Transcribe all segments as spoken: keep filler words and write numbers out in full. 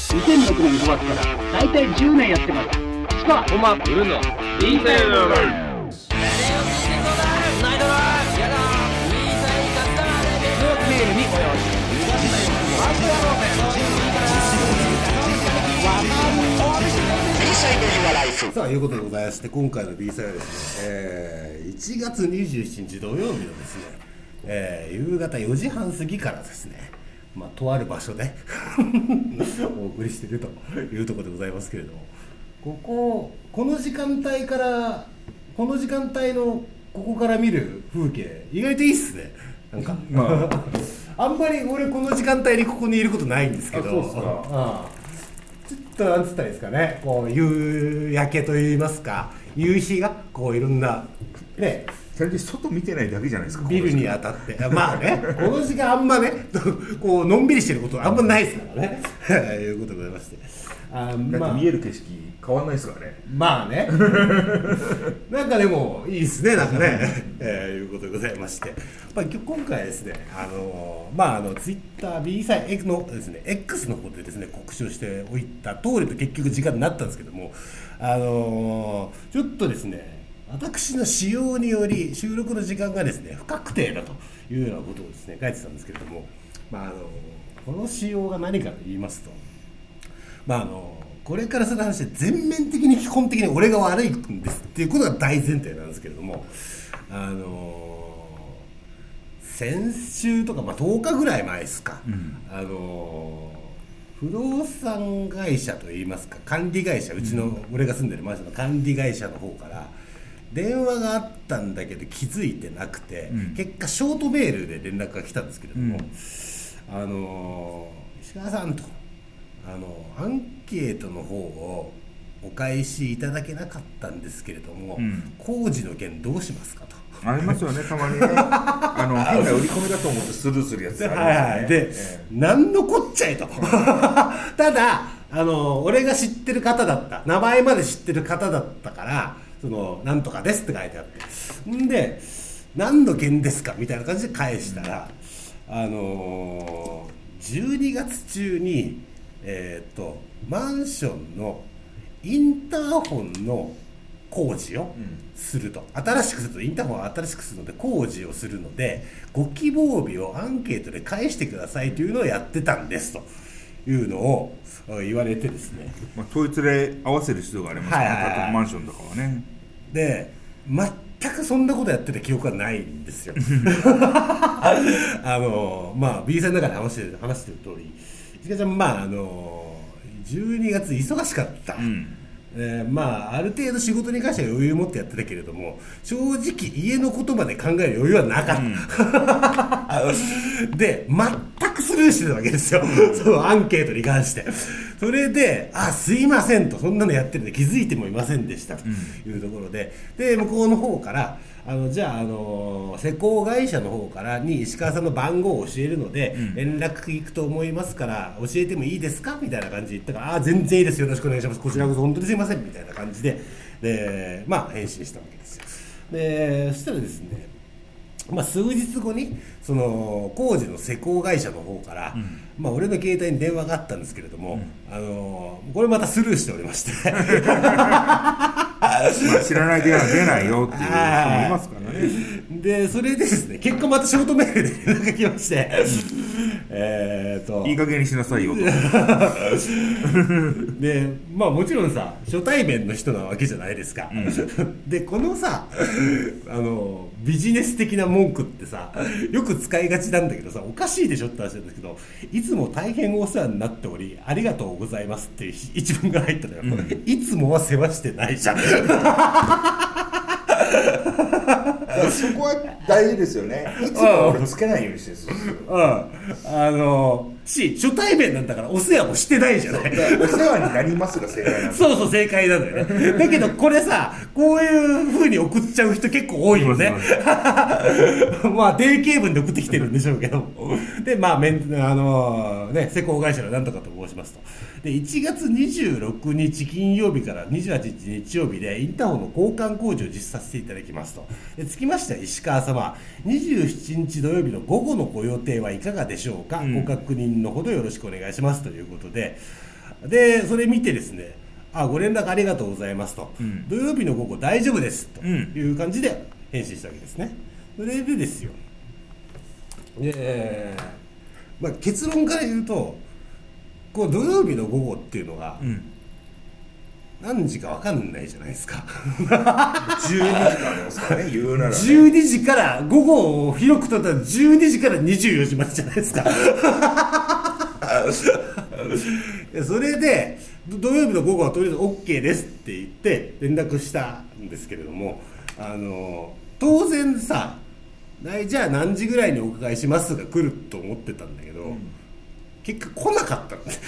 にせんろくねんごがつからだいたいじゅうねんやってます。スパコマブルの B サイドライブ。 さあいうことでございまして、今回の B サイはですね、えー、いちがつにじゅうしちにち土曜日のですね、えー、夕方よじはん過ぎからですね、まあ、とある場所でお送りしているというところでございますけれども、こここの時間帯からこの時間帯のここから見る風景意外といいっすね。なんか、まあ、あんまり俺この時間帯にここにいることないんですけど、 そうっすか。 ああちょっとなんつったらいいですかね、こう夕焼けといいますか、夕日がこういろんなね、 最近外見てないだけじゃないですか。 ビルに当たってまあね、この時間あんまねこうのんびりしてることあんまないですからねいうことでございまして、あ、まあ、 見える景色変わんないですからね。 まあねなんかでもいいですね、なんかねえー、いうことでございまして、まあ、今回ですね、あのー、まああのツイッター B サイのですね X の方でですね告知をしておいた通りと結局時間になったんですけども、あのー、ちょっとですね私の使用により収録の時間がですね不確定だというようなことをですね書いてたんですけれども、まああのー、この仕様が何かと言いますと、まああのーこれからする話で全面的に基本的に俺が悪いんですっていうことが大前提なんですけれども、あのー、先週とか、まあ、とおかぐらい前ですか、うん、あのー、不動産会社といいますか管理会社、うちの、うん、俺が住んでるマンションの管理会社の方から電話があったんだけど気づいてなくて、うん、結果ショートメールで連絡が来たんですけれども、うん、あのー、石川さんとあのアンケートの方をお返しいただけなかったんですけれども、うん、工事の件どうしますかと。 ありますよね、たまにねあの変な売り込みだと思ってスルーするやつありますよね。 はいはい、で、えー、何のこっちゃいとただあの俺が知ってる方だった、名前まで知ってる方だったから、そのなんとかですって書いてあってんで、何の件ですかみたいな感じで返したら、うん、あのー、じゅうにがつ中にえー、とマンションのインターホンの工事をすると、うん、新しくするとインターホンを新しくするので工事をするのでご希望日をアンケートで返してくださいというのをやってたんですというのを言われてですね、 まあ、統一で合わせる必要がありますね、はいはいはい、マンションとかはね。で全くそんなことやってた記憶はないんですよあのまあ B さんの中で話してる話してる通り、石川ちゃん、まああのじゅうにがつ忙しかった、うん、えー、まあある程度仕事に関しては余裕を持ってやってたけれども、正直家のことまで考える余裕はなかった、うん、で全くスルーしてたわけですよそのアンケートに関して。それで、あ、すいませんと、そんなのやってるんで気づいてもいませんでしたというところで、うん、で向こうの方からあのじゃあ、あの施工会社の方からに石川さんの番号を教えるので、うん、連絡行くと思いますから教えてもいいですかみたいな感じで言ったから、あ、全然いいです、よろしくお願いします、こちらこそ本当にすいませんみたいな感じで、でまあ返信したわけですよ。でそしたらですね、まあ、数日後にその工事の施工会社の方から、うん、まあ、俺の携帯に電話があったんですけれども、うん、あのこれまたスルーしておりましてまあ知らない電話出ないよっていう人もいますからね。 でそれでですね、結果またショートメールで連絡が来ましてえといい加減にしなさいよとでまあもちろんさ初対面の人なわけじゃないですか、うん、でこのさあのビジネス的な文句ってさよく使いがちなんだけどさ、おかしいでしょって話なんですけど、いつも大変お世話になっておりありがとうございますっていう一文が入ったのよ、うん、いつもは世話してないじゃんそこは大事ですよね。いつも俺つけないようにしてるんですよ。 うん、あのし初対面なんだからお世話もしてないじゃない。 お世話になりますが正解なんだ。 そうそう正解なんだよね。だけどこれさ、こういう風に送っちゃう人結構多いよね。まあ定型文で送ってきてるんでしょうけどでまあめんあのね施工会社のなんとかと申しますと。でいちがつにじゅうろくにち金曜日からにじゅうはちにち日曜日でインターホンの交換工事を実施させていただきますと。でつきまして石川様、にじゅうしちにち土曜日の午後のご予定はいかがでしょうか、うん、ご確認信のほどよろしくお願いしますということで、でそれ見てですね、あご連絡ありがとうございますと、うん、土曜日の午後大丈夫ですという感じで返信したわけですね。それでですよ、えーまあ、結論から言うと、こう土曜日の午後っていうのが、うん、何時か分かんないじゃないですかじゅうにじからですかね、言うなら、ね、 じゅうにじから午後を広くとったらじゅうにじからにじゅうよじまでじゃないですかそれで土曜日の午後はとりあえず OK ですって言って連絡したんですけれども、あの当然さ、じゃあ何時ぐらいにお伺いしますが来ると思ってたんだけど、うん、結果来なかったんです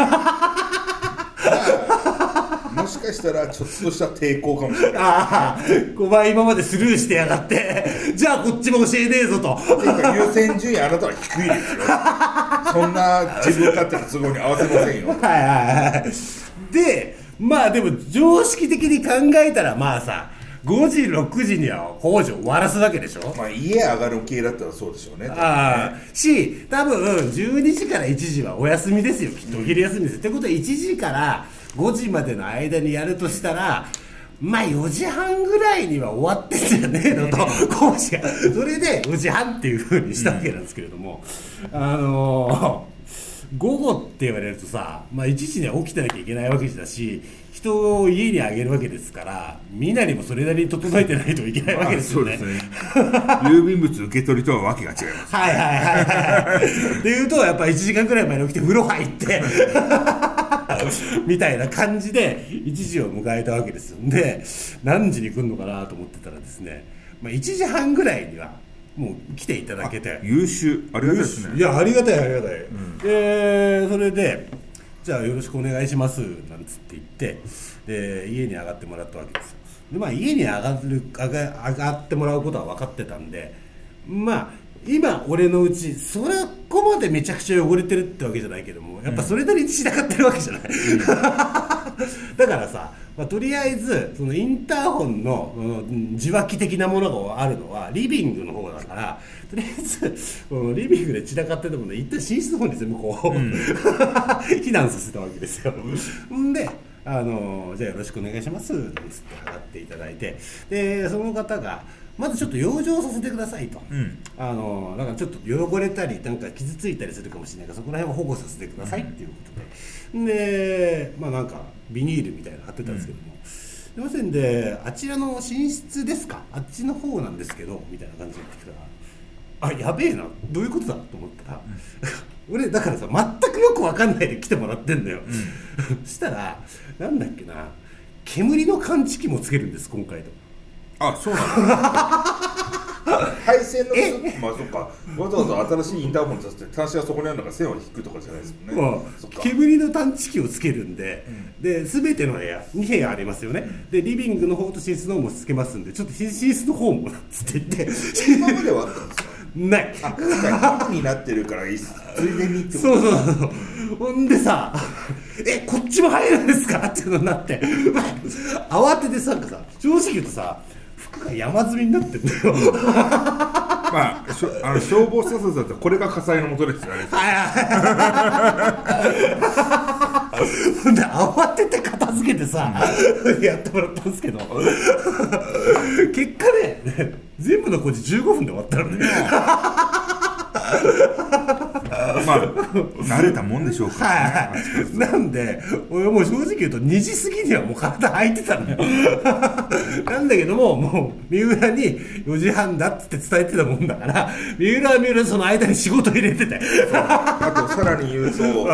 もしかしたらちょっとした抵抗かもしれない。 ああ、お前今までスルーしてやがってじゃあこっちも教えねえぞと。 っていうか優先順位あなたは低いですよそんな自分勝手な都合に合わせませんよはいはいはいで、まあでも常識的に考えたら、まあさごじろくじには工場終わらすわけでしょ。 まあ家上がる系だったらそうでしょうね。 ああ、し多分じゅうにじからいちじはお休みですよ、きっとお昼休みです。ってことはいちじからごじまでの間にやるとしたら、まあよじはんぐらいには終わってんじゃねえのと講師がそれでよじはんっていう風にしたわけなんですけれども、うん、あのー午後って言われるとさ、まあ、いちじには起きてなきゃいけないわけだし、人を家にあげるわけですから、みんなにもそれなりに整えてないといけないわけですよね。 そうですね郵便物受け取りとはわけが違います。 はいはいはいはいっていうと、やっぱいちじかんくらい前に起きて風呂入ってみたいな感じでいちじを迎えたわけですよ。で何時に来るのかなと思ってたらですね、まあ、いちじはんぐらいにはもう来ていただけて、 優秀、ありがたいですね。 いやありがたいありがたい、うん、でそれでじゃあよろしくお願いしますなんつって言って、で家に上がってもらったわけですよ。で、まあ、家に上がる上が、上がってもらうことは分かってたんで、まあ今俺のうちそれこまでめちゃくちゃ汚れてるってわけじゃないけども、やっぱそれなりに散らかってるわけじゃない、うん、だからさ、まあ、とりあえずそのインターホンの受話器的なものがあるのはリビングの方だから、とりあえずこのリビングで散らかってたもので一旦寝室の方に全部こう、うん、避難させたわけですよ。んであのじゃあよろしくお願いしますなんつって払っていただいて、でその方がまずちょっと養生させてくださいと、うん、あのだからちょっと汚れたりなんか傷ついたりするかもしれないから、そこら辺を保護させてくださいっていうことで、でまあなんかビニールみたいなの貼ってたんですけども、すいませんであちらの寝室ですか、あっちの方なんですけどみたいな感じで言ってきたら、あやべえな、どういうことだと思ったら、うん、俺だからさ全くよく分かんないで来てもらってんだよ、うん、そしたらなんだっけな、煙の感知器もつけるんです今回と。 あ、そうなんだ配線のまあそっか、わざわざ新しいインターホンさせて端子はそこにあるのが線を引くとかじゃないですもんね、まあ、煙の探知機をつけるんで、うん、で全ての部屋に部屋ありますよね、うん、でリビングの方と寝室の方もつけますんで、ちょっと寝室の方もつって言って今まではあったんですかない。あ、今回になってるからいいっすついでにってこと。 そうそうそう。ほんでさ、えこっちも入るんですかっていうのになって慌ててさ、正直言うとさ服が山積みになってんだよまあ、しょあの消防署だとこれが火災の元ですよね。 ほんで慌てて片付けてさ、うん、やってもらったんですけど結果ね全部の工事じゅうごふんで終わったのねまあ慣れたもんでしょうか、ね、 はい、なんで俺もう正直言うとにじ過ぎにはもう体空いてたのよなんだけどももう三浦によじはんだって伝えてたもんだから、三浦は三浦でその間に仕事入れててあとさらに言うと、うん、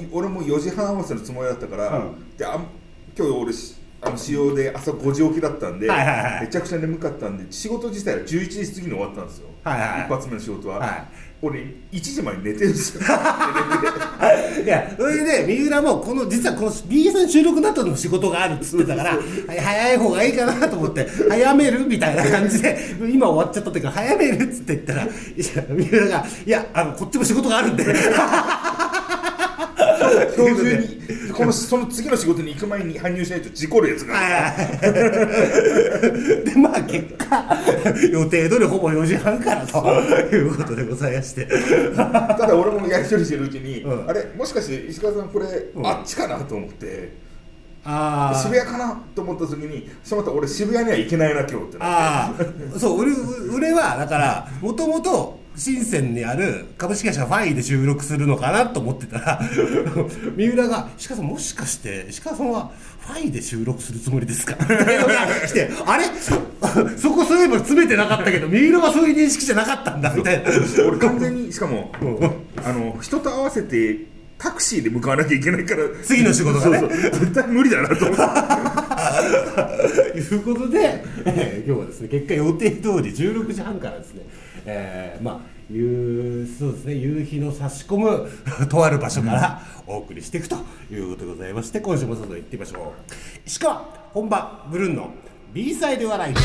俺もよじはん合わせのつもりだったから、うん、であ今日俺あの仕様で朝ごじ起きだったんで、はいはいはい、めちゃくちゃ眠かったんで仕事自体はじゅういちじ過ぎに終わったんですよ、はいはいはい、一発目の仕事は、はい、俺いちじまで寝てるんですよいやそれで三浦もこの実はこの ビーさん 収録の後の仕事があるっつってたから早い方がいいかなと思って早めるみたいな感じで今終わっちゃったっていうから早めるっつって言ったら三浦がいやあのこっちも仕事があるんで今日今日中にこのその次の仕事に行く前に搬入しないと事故るやつがでまあ結果予定通りほぼよじはんからということでございましてただ俺もやり取りしてるうちに、うん、あれもしかして石川さんこれ、うん、あっちかなと思ってあ渋谷かなと思った時にしまった俺渋谷には行けないな今日ってなってあそう俺、俺はだからもともと深センにある株式会社ファイで収録するのかなと思ってたら三浦が石川さんもしかして石川さんはファイで収録するつもりですかって来てあれそこそういえば詰めてなかったけど三浦はそういう認識じゃなかったんだみたいな俺完全にしかも、うん、あの人と合わせてタクシーで向かわなきゃいけないから次の仕事がねそうそう絶対無理だなと思っていうことで、えー、今日はですね結果予定通りじゅうろくじはんからですね、えー、まあ夕そうですね夕日の差し込むとある場所からお送りしていくということでございまして、今週もそろそろ行ってみましょう。石川本場ブルーンの B サイド笑い。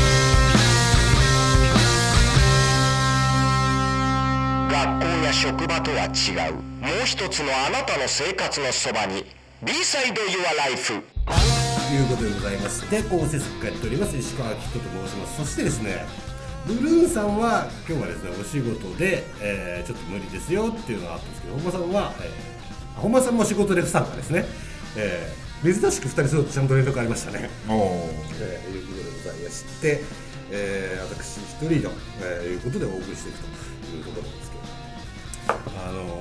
学校や職場とは違うもう一つのあなたの生活のそばに B サイド Your Life ということでございまして、構成作家やっております石川明人と申します。そしてですねブルーンさんは今日はですねお仕事で、えー、ちょっと無理ですよっていうのがあったんですけど、本間さんは、えー、本間さんも仕事で不参加ですね、えー、珍しくふたり揃ってちゃんと連絡ありましたね。おー、えー、いうことでございまして、えー、私一人の、えー、いうことでお送りしていくというところなんですけど、あの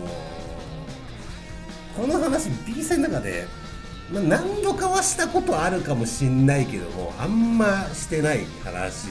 ー、この話 B 線の中で、まあ、何度かはしたことあるかもしんないけどもあんましてない話して、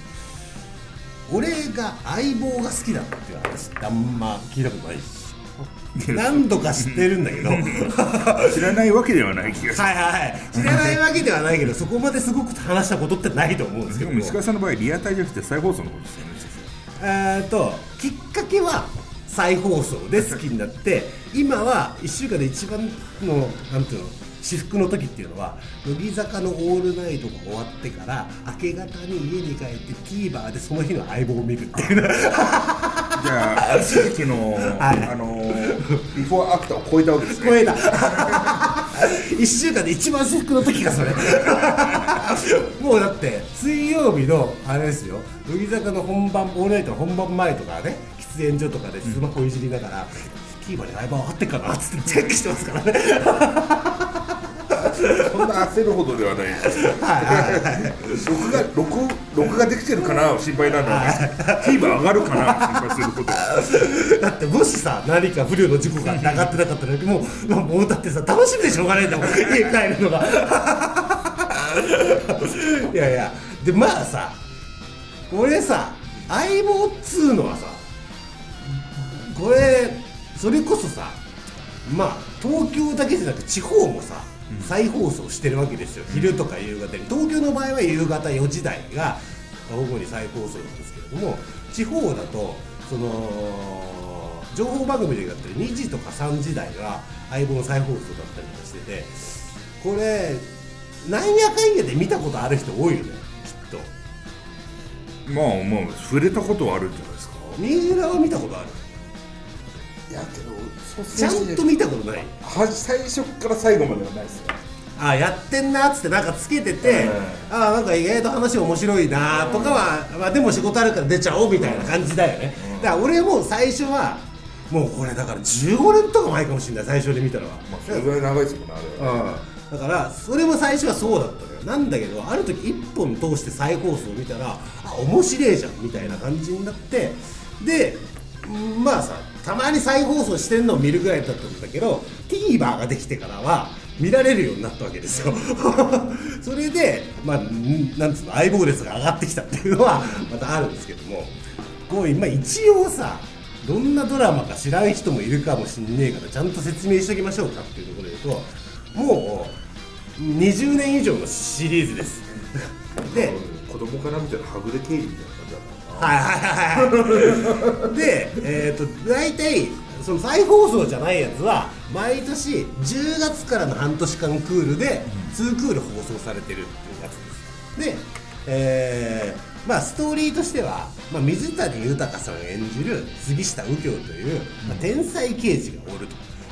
俺が相棒が好きだっていう話ってあんま聞いたことないし何度か知ってるんだけど知らないわけではない気がする。 はいはいはい知らないわけではないけどそこまですごく話したことってないと思うんですけども、 石川さんの場合リアタイじゃなくて再放送の方ですよね。 えーときっかけは再放送で好きになって今はいっしゅうかんで一番のなんていうの至福の時っていうのは乃木坂のオールナイトが終わってから明け方に家に帰って TVer でその日の相棒を見るっていうじゃあ地域の、はい、あのビフォーアフターを超えたわけですね。 超えたいっしゅうかんで一番至福の時がそれもうだって水曜日のあれですよ乃木坂の本番オールナイトの本番前とかね喫煙所とかでスマホいじりながら、うん、TVer で相棒上がってっかなっつってチェックしてますからねそんな焦るほどではないです録画録録画できてるかな心配なのに TVer 上がるかな心配することだってもしさ何か不慮の事故が上がってなかったらもうもうだってさ楽しみでしょうがないんだもん家帰るのがいやいやでまあさこれさ相棒っつうのはさこれそれこそさまあ東京だけじゃなく地方もさ再放送してるわけですよ、うん、昼とか夕方に。東京の場合は夕方よじ台が主に再放送なんですけれども、地方だとその情報番組でだったりにじとかさんじ台は相棒の再放送だったりとかしてて、これなんやかんやで見たことある人多いよねきっと。まあまあ触れたことはあるんじゃないですか。 三浦は見たことある？ いやけどちゃんと見たことない。 は最初から最後まではないですね。 ああやってんなっつってなんかつけてて、うん、ああなんか意外と話面白いなとかは、うんまあ、でも仕事あるから出ちゃおうみたいな感じだよね、うん、だから俺も最初はもうこれだからじゅうごねんとか前かもしれない最初で見たのは。 まあそれぐらい長いですもんねあれは、ねうん、だからそれも最初はそうだったのよ。なんだけどある時いっぽん通して再放送を見たらあ面白いじゃんみたいな感じになって、でまあさたまに再放送してんのを見るぐらいだったんだけど TVer ができてからは見られるようになったわけですよそれでまあなんつうの相棒率が上がってきたっていうのはまたあるんですけども、こう今一応さどんなドラマか知らん人もいるかもしんねえからちゃんと説明しておきましょうかっていうところで言うともうにじゅうねん以上のシリーズですで子供から見たらはぐれ経理みたいな感じだったはいはいはいはいで、えーと大体その再放送じゃないやつは毎年じゅうがつからの半年間クールでにクール放送されてるっていうやつです。で、えー、まあストーリーとしては、まあ、水谷豊さん演じる杉下右京という、まあ、天才刑事がおると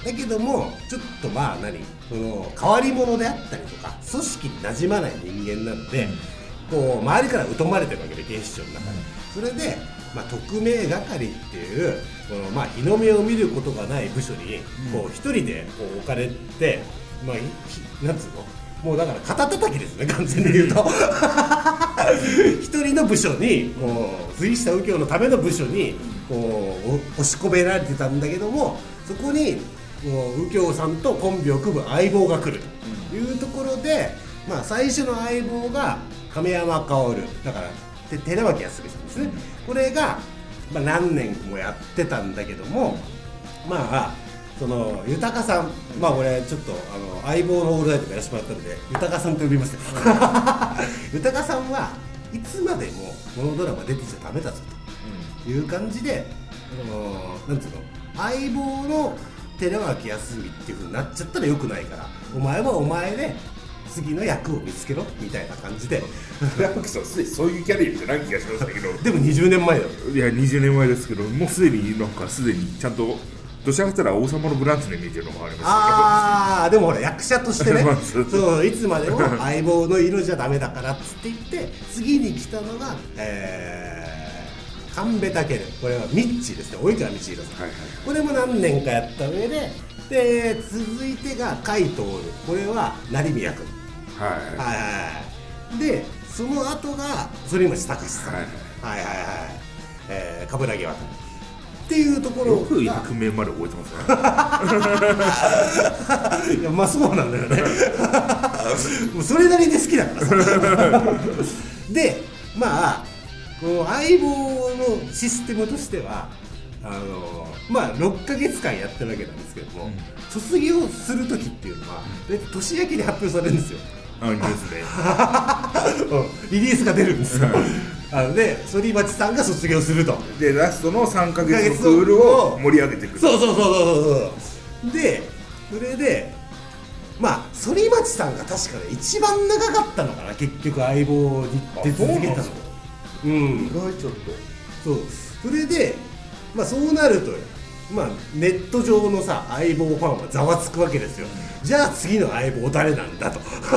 だけどもちょっとまあ何その変わり者であったりとか組織に馴染まない人間なので、うん、こう周りから疎まれてるわけで警視庁の中で、うん、それで、まあ、特命係っていうこの、まあ、日の目を見ることがない部署にこう一人でこう置かれて、まあ、なんつうのもうだから肩叩きですね完全に言うと一人の部署にこう杉下右京のための部署にこう押し込められてたんだけども、そこにこう右京さんとコンビを組む相棒が来るというところで、まあ、最初の相棒が亀山薫だからで寺脇康美さんですね、これが、まあ、何年もやってたんだけども、まあその豊さん、まあ俺ちょっとあの相棒のオールナイトやらせてもらったので豊さんと呼びますよ豊さんはいつまでもこのドラマ出てちゃダメだぞという感じで、あのなんつうの相棒の寺脇康美っていう風になっちゃったらよくないから、お前はお前で次の役を見つけろみたいな感じで寺脇さんすでにそういうキャリアじゃない気がしましたけどでもにじゅうねんまえだよ。 いやにじゅうねんまえですけど、もうすでになんかすでにちゃんとどちらかというと王様のブランチのイメージの方がありますけど、 あーでもほら役者としてねそういつまでも相棒の色じゃダメだからっつって言って次に来たのが、えー、神戸武尊、これはミッチーですね、及川道弘さん、はいはい、これも何年かやった上で、で続いてが甲斐享、これは成宮君、はいはいはい、でその後が反町隆史さん、はいはいはいはい、えー、冠城亘っていうところがよく役名まで覚えてますねいやまあそうなんだよねもうそれなりに好きだからさでまあこの相棒のシステムとしてはあのまあろっかげつかんやってるわけなんですけども、うん、卒業する時っていうのは年明けに発表されるんですよ。 あニュースでリリースが出るんですよあので反町さんが卒業すると、 でラストのさんかげつのクールを盛り上げていく。 そうそうそうそうそうでそれでまあ反町さんが確かね一番長かったのかな、結局相棒に出続けたの。 うん、意外ちょっとそうそれでまあそうなるとまあネット上のさ相棒ファンはざわつくわけですよ。じゃあ次の相棒誰なんだと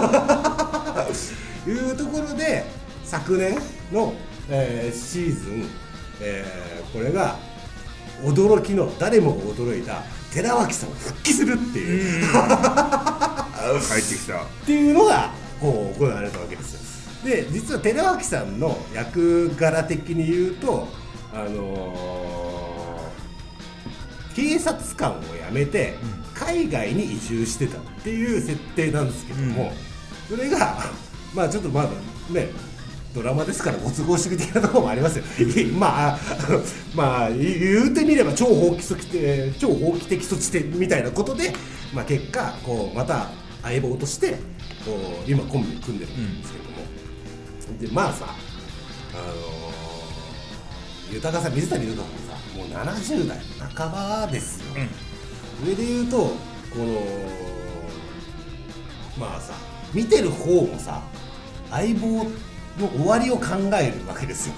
いうところで昨年の、えー、シーズン、えー、これが驚きの誰もが驚いた寺脇さんが復帰するっていう帰ってきたっていうのがこう行われたわけですよ。で実は寺脇さんの役柄的に言うとあのー、警察官を辞めて海外に移住してたっていう設定なんですけども、うん、それがまあちょっとまだねドラマですからご都合主義的なところもありますよまあまあ言うてみれば超法規措置超法規的措置点みたいなことで、まあ、結果こうまた相棒としてこう今コンビ組んでるんですけども、うん、でまあさあのー、豊さん水谷豊さんさもうななじゅうだいなかばですよ、うん、上で言うとこのまあさ見てる方もさ相棒の終わりを考えるわけですよ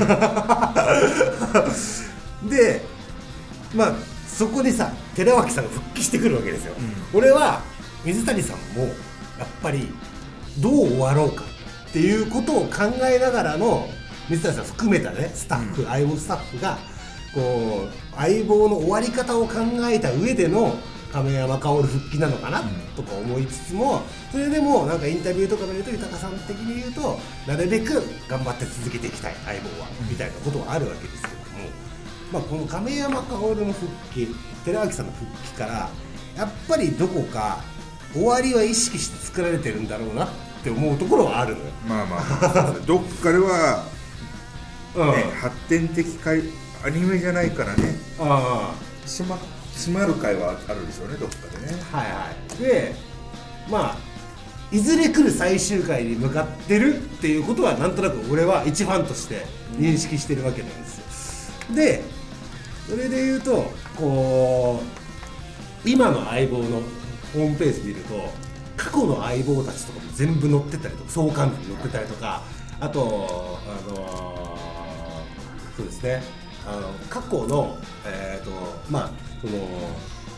でまあそこにさ寺脇さんが復帰してくるわけですよ、うん、俺は水谷さんもやっぱりどう終わろうかっていうことを考えながらの水谷さん含めたねスタッフ、うん、相棒スタッフがこう相棒の終わり方を考えた上での亀山薫復帰なのかなとか思いつつも、それでもなんかインタビューとか見ると豊さん的に言うとなるべく頑張って続けていきたい相棒はみたいなことがあるわけですけども、まあ、この亀山薫の復帰寺脇さんの復帰からやっぱりどこか終わりは意識して作られてるんだろうなって思うところはあるのよ。 まあまあどっかでは、ね、うん、発展的アニメじゃないからね、あしま閉まる回はあるでしょうね、どっかでね。 はいはい。で、まあいずれ来る最終回に向かってるっていうことはなんとなく俺は一ファンとして認識してるわけなんですよ。で、それで言うとこう今の相棒のホームページ見ると過去の相棒たちとかも全部載ってたりとか、相関図に載ってたりとか、あとあのー、そうですね。あの過去の、えーとまあ、その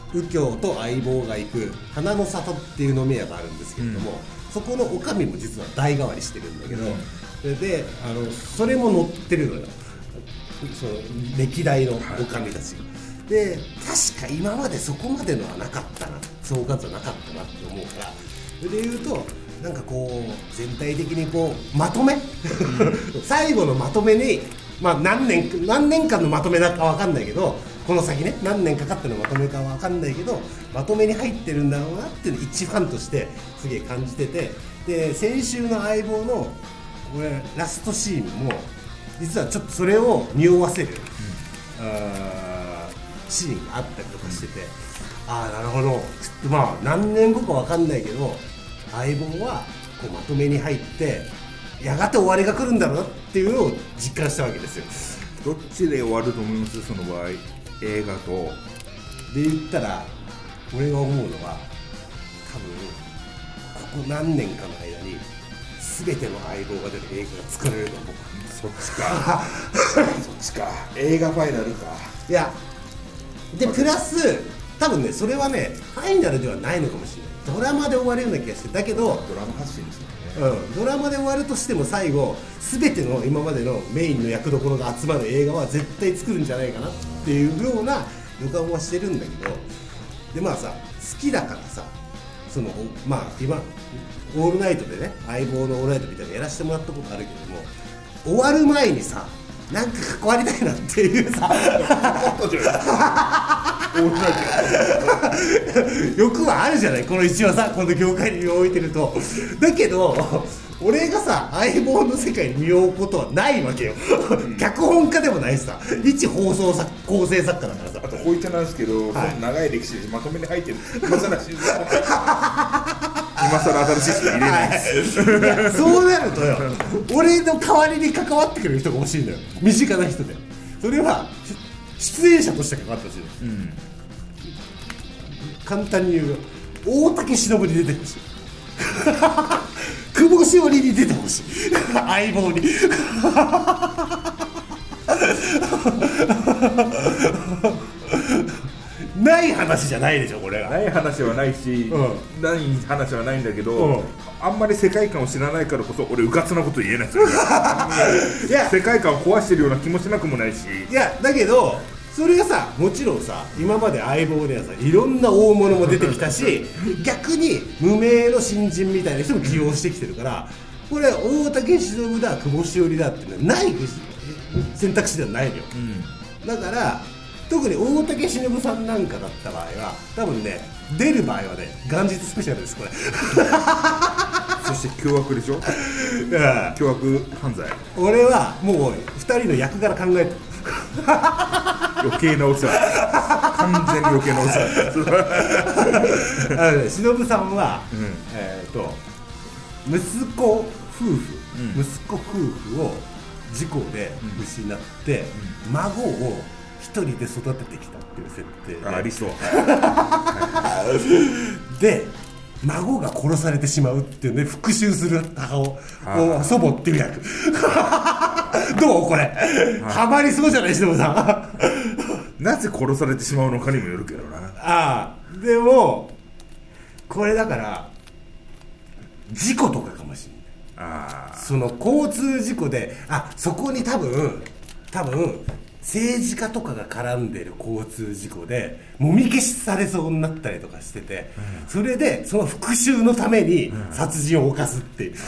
右京と相棒が行く花の里っていう飲み屋があるんですけれども、うん、そこのおかみも実は代替わりしてるんだけど、うん、であのそれも乗ってるのよ、その歴代のおかみたちが、はい、で確か今までそこまでのはなかったな、総括はなかったなって思うから、それで言うとなんかこう全体的にこうまとめ最後のまとめに、まあ、何年何年間のまとめだか分かんないけど、この先ね何年かかってのまとめか分かんないけどまとめに入ってるんだろうなっていうのを一ファンとしてすげえ感じてて、で先週の相棒のこれラストシーンも実はちょっとそれを匂わせる、うん、あシーンがあったりとかしてて、うん、ああなるほど、ちょっとまあ何年後か分かんないけど相棒はこうまとめに入ってやがて終わりが来るんだろうなっていうのを実感したわけですよ。 どっちで終わると思います？その場合映画とで言ったら俺が思うのは多分ここ何年かの間に全ての相棒が出る映画が作られると思う。 そっちかそっちか映画ファイナルか。 いやでプラス多分ねそれはねファイナルではないのかもしれない。ドラマで終わるような気がして、だけどドラマ発信ですよね、 うん、ドラマで終わるとしても最後全ての今までのメインの役どころが集まる映画は絶対作るんじゃないかなっていうような予感はしてるんだけど、でまあさ好きだからさ、そのまあ今オールナイトでね相棒のオールナイトみたいなのやらせてもらったことあるけども、終わる前にさなんか関わりたいなっていうさ欲はあるじゃない、この一応さこの業界に身を置いてると。だけど俺がさ相棒の世界に身を置くことはないわけよ脚本家でもないしさ、一放送作構成作家だからさ。 あとこういったなんですけど、はい、長い歴史でまとめに入ってる今更新今更新しい人入れないです、 はい、いやそうなるとよ俺の代わりに関わってくれる人が欲しいんだよ、身近な人で。それは出演者として関わってほしい、うん、簡単に言う大竹しのぶに出てほしい久保しおりに出てほしい相棒にない話じゃないでしょこれは。 ない話はないし、うん、ない話はないんだけど、うん、あんまり世界観を知らないからこそ俺うかつなこと言えないですよいや世界観を壊してるような気もしなくもないし。 いやだけどそれがさもちろんさ今まで相棒ではさいろんな大物も出てきたし逆に無名の新人みたいな人も起用してきてるから、これ大竹しのぶだ久保しおりだっていうのはない選択肢ではないのよ、うん、だから特に大竹しのぶさんなんかだった場合は多分ね出る場合はね元日スペシャルですこれそして凶悪でしょ凶悪犯罪。 俺はもうふたりの役柄考えてる余計なお世話完全に余計なお世話あの、ね、しのぶさんは、うんえー、と息子夫婦、うん、息子夫婦を事故で失って、うん、孫を一人で育ててきたっていう設定であ, ありそうで孫が殺されてしまうっていうね復讐する母を祖母っていう役どうこれハマりそうじゃないしのぶさんなぜ殺されてしまうのかにもよるけどな。 ああでもこれだから事故とかかもしれない。あその交通事故であそこに多分多分政治家とかが絡んでる交通事故でもみ消しされそうになったりとかしてて、うん、それでその復讐のために殺人を犯すっていう、うん、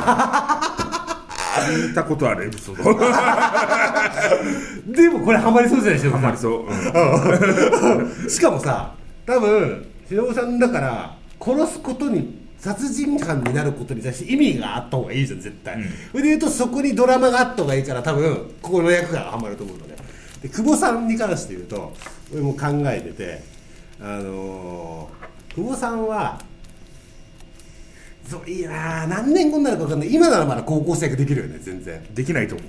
聞いたことあるエピソードでもこれハマりそうじゃないですか。 ハマりそう、 うん、しかもさ多分しのぶさんだから殺すことに殺人犯になることに対して意味があった方がいいじゃん絶対、うん、それで言うとそこにドラマがあった方がいいから多分ここの役がハマると思うのね。で久保さんに関して言うと俺も考えててあのー、久保さんはそういいな何年後になるか分かんない。今ならまだ高校生ができるよね。全然できないと思う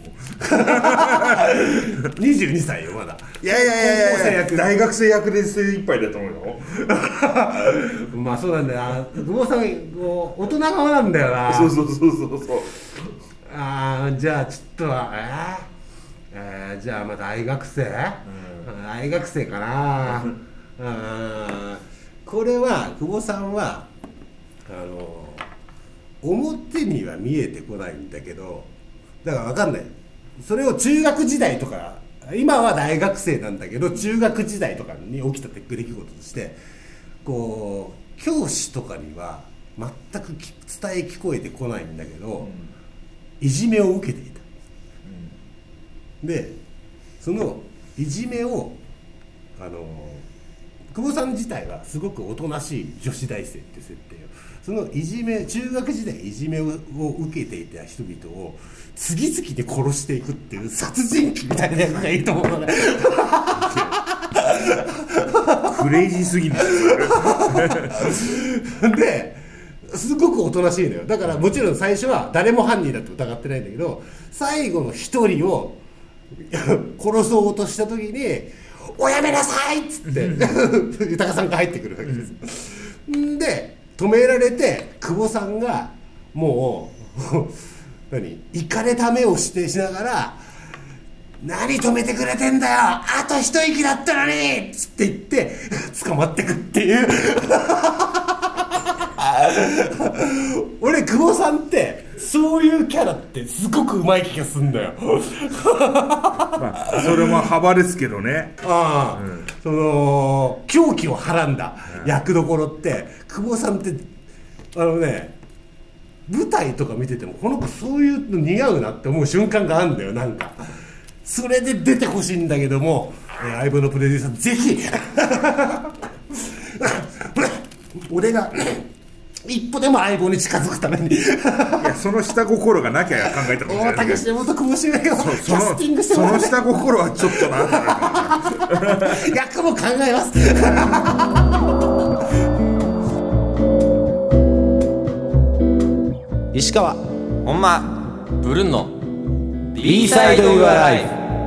にじゅうにさいよまだ。 いやいやいやいや高校生役大学生役で精一杯だと思うよまあそうなんだよな久保さん大人側なんだよな。 そうそうそうそうそうああじゃあちょっとえーえー、じゃあまあ大学生、うん、大学生かな、うあこれは久保さんはあの表には見えてこないんだけど、だから分かんない。それを中学時代とか、今は大学生なんだけど中学時代とかに起きた出来事として、こう教師とかには全く伝え聞こえてこないんだけど、うん、いじめを受けていた、うん、でそのいじめをあの久保さん自体はすごくおとなしい女子大生っていう設定を、そのいじめ中学時代いじめを受けていた人々を次々で殺していくっていう殺人鬼みたいなやつがいいと思うのねクレイジーすぎるですごくおとなしいのよ。だからもちろん最初は誰も犯人だって疑ってないんだけど、最後の一人を殺そうとした時におやめなさいっつって豊さんが入ってくるわけです、うん、で止められて久保さんがもう何イカれた目をしてしながら何止めてくれてんだよあと一息だったのにっつって言って捕まってくっていう俺久保さんってそういうキャラってすごくうまい気がすんだよまあ、それも幅ですけどね。 ああ、うん、その狂気をはらんだ役どころって、うん、久保さんってあのね舞台とか見ててもこの子そういうの似合うなって思う瞬間があるんだよ。なんかそれで出てほしいんだけども、えー、相棒のプロデューサーぜひ俺が一歩でも相棒に近づくためにいやその下心がなきゃ考えたかもしれない。 大竹し元久保茂雄をキャスティングしてもらう。 その下心はちょっとな役も考えます石川ほんまブルンの B サイド Your Life。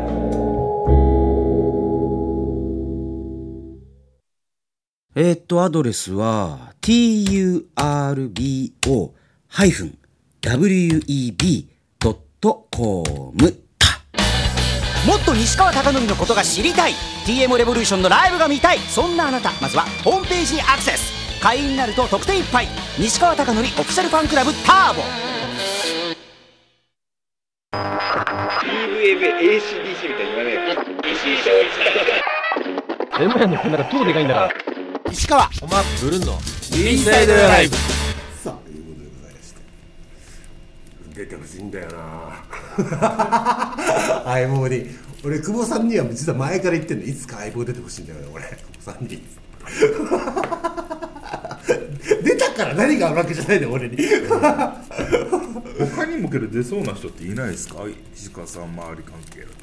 えーっとアドレスは ティーユーアールビーオー ハイフン ダブリューイービー ドットコム か。 もっと西川貴教のことが知りたい、 ティーエム レボリューションのライブが見たい、そんなあなたまずはホームページにアクセス。会員になると特典いっぱい。西川貴教オフィシャルファンクラブターボ。 イーブイエムエーシーディーシー みたいに言わねえ。石井正一エムやんのこんなが超でかいんだから。 石川おまブルンの B サイドライブ。 さあということでございまして出てほしいんだよな相棒に。俺久保さんには実は前から言ってんの、いつか相棒出てほしいんだよね俺久保さんに出たから何があるわけじゃないの俺に他にもけど出そうな人っていないですか、石川さん周り関係だと。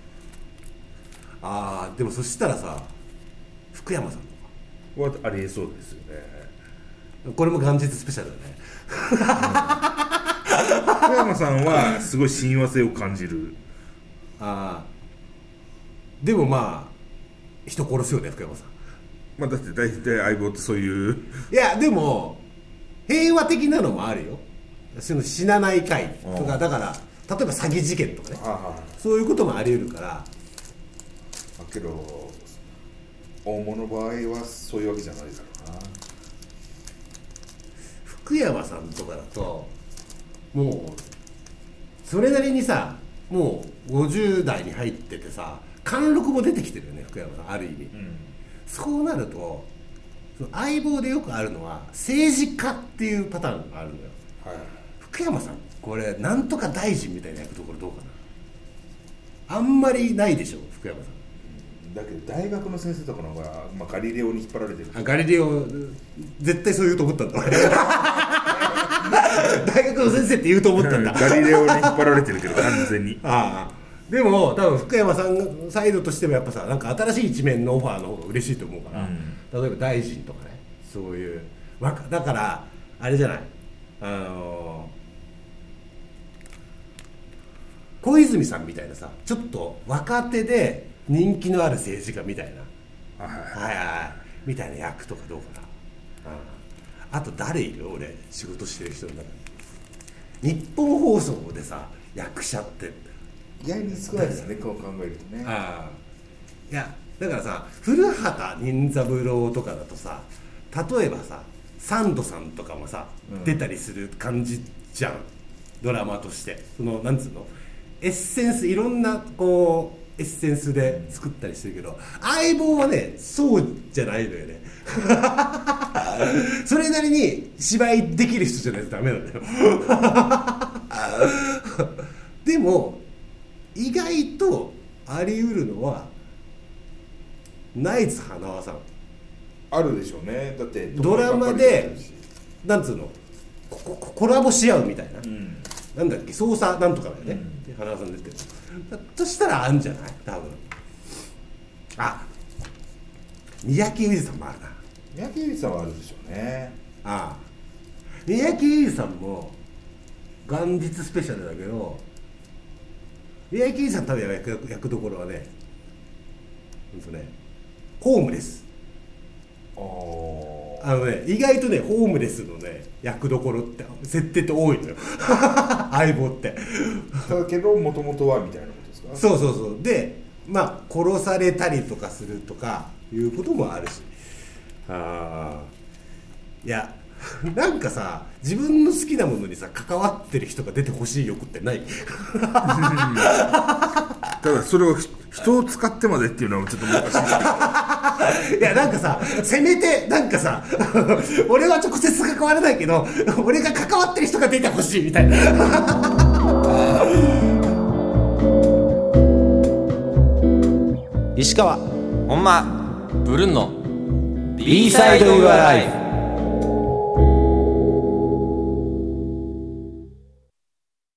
あーでもそしたらさ福山さんはありえそうですよね。 これも元日スペシャルだね、うん、 福山さんはすごい親和性を感じる。 あでもまあ人殺すよね福山さん。 まあだって大体相棒ってそういういやでも平和的なのもあるよ。その死なない会とかだから、例えば詐欺事件とかね、そういうこともあり得るから。 だけど大物の場合はそういうわけじゃないだろうな。 福山さんとかだともうそれなりにさもうごじゅう代に入っててさ貫禄も出てきてるよね福山さんある意味、うん、そうなるとその相棒でよくあるのは政治家っていうパターンがあるのよ、はい、福山さんこれなんとか大臣みたいな役どころどうかな。あんまりないでしょ福山さん。 だけど大学の先生とかの方が、まあ、ガリレオに引っ張られてる。 あガリレオ絶対そう言うと思ったんだ大学の先生って言うと思ったんだガリレオに引っ張られてるけど完全にああでも多分福山さんサイドとしてもやっぱさなんか新しい一面のオファーの方が嬉しいと思うから、うん、例えば大臣とかねそういうだからあれじゃないあのー、小泉さんみたいなさちょっと若手で人気のある政治家みたいな、はいはいはい、みたいな役とかどうかな、うん、あと誰いる俺仕事してる人の中に日本放送でさ役者って意外に少ないですねこう考えるとね。 あいやだからさ古畑任三郎とかだとさ、例えばさサンドさんとかもさ、うん、出たりする感じじゃん、ドラマとして。そのなんつうの、エッセンス、いろんなこうエッセンスで作ったりしてるけど、相棒はねそうじゃないのよねそれなりに芝居できる人じゃないとダメなんだよでも意外とあり得るのはナイツ花輪さんあるでしょうね。だってドラマでなんつうの コ, コラボし合うみたいな、うん、なんだっけ捜査なんとかだよね、うん、花輪さん出てる。だとしたらあんじゃない多分。あ、三宅裕司さんもあるな。 三宅裕司さんはあるでしょうね。 ああ、三宅裕司さんも元日スペシャルだけど、三宅裕司さん多分役, 役どころはね、うんとね、ホームレス。あのね、意外とねホームレスのね役どころって設定って多いのよ相棒ってだけどもともとはみたいなことですか。 そうそうそう。でまあ殺されたりとかするとかいうこともあるし、あいやなんかさ、自分の好きなものにさ関わってる人が出てほしい欲ってないただそれを人を使ってまでっていうのはちょっと難しいいやなんかさ、せめてなんかさ俺は直接関わらないけど俺が関わってる人が出てほしいみたいな石川ほんまブルンの B サイドユアライフ。